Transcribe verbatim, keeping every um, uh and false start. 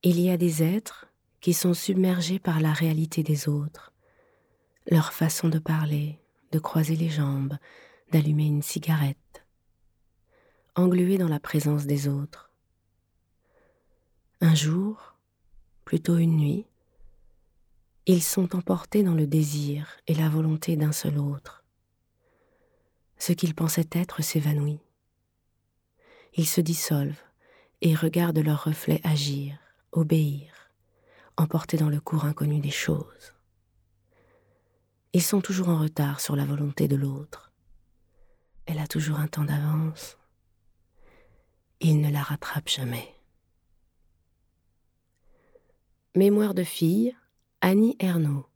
Il y a des êtres qui sont submergés par la réalité des autres, leur façon de parler, de croiser les jambes, d'allumer une cigarette, englués dans la présence des autres. Un jour, plutôt une nuit, ils sont emportés dans le désir et la volonté d'un seul autre. Ce qu'ils pensaient être s'évanouit. Ils se dissolvent et regardent leur reflet agir, obéir, emportés dans le cours inconnu des choses. Ils sont toujours en retard sur la volonté de l'autre. Elle a toujours un temps d'avance. Il ne la rattrape jamais. Mémoire de fille, Annie Ernaux.